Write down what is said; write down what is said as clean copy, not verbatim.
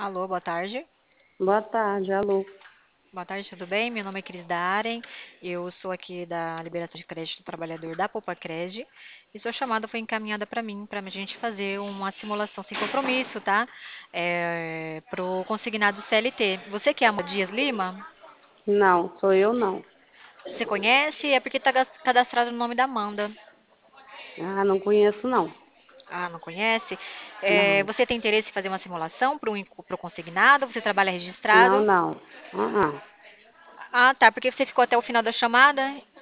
Alô, boa tarde. Boa tarde, alô. Boa tarde, tudo bem? Meu nome é Cris Daren, eu sou aqui da Liberação de Crédito do Trabalhador da Popacred e sua chamada foi encaminhada para mim, para a gente fazer uma simulação sem compromisso, tá? Para o consignado CLT. Você que é a Dias Lima? Não, sou eu não. Você conhece? É porque está cadastrado no nome da Amanda. Ah, não conheço não. Ah, não conhece? Não, Você tem interesse em fazer uma simulação para o consignado? Você trabalha não, registrado? não. Ah, Ah, tá, porque você ficou até o final da chamada?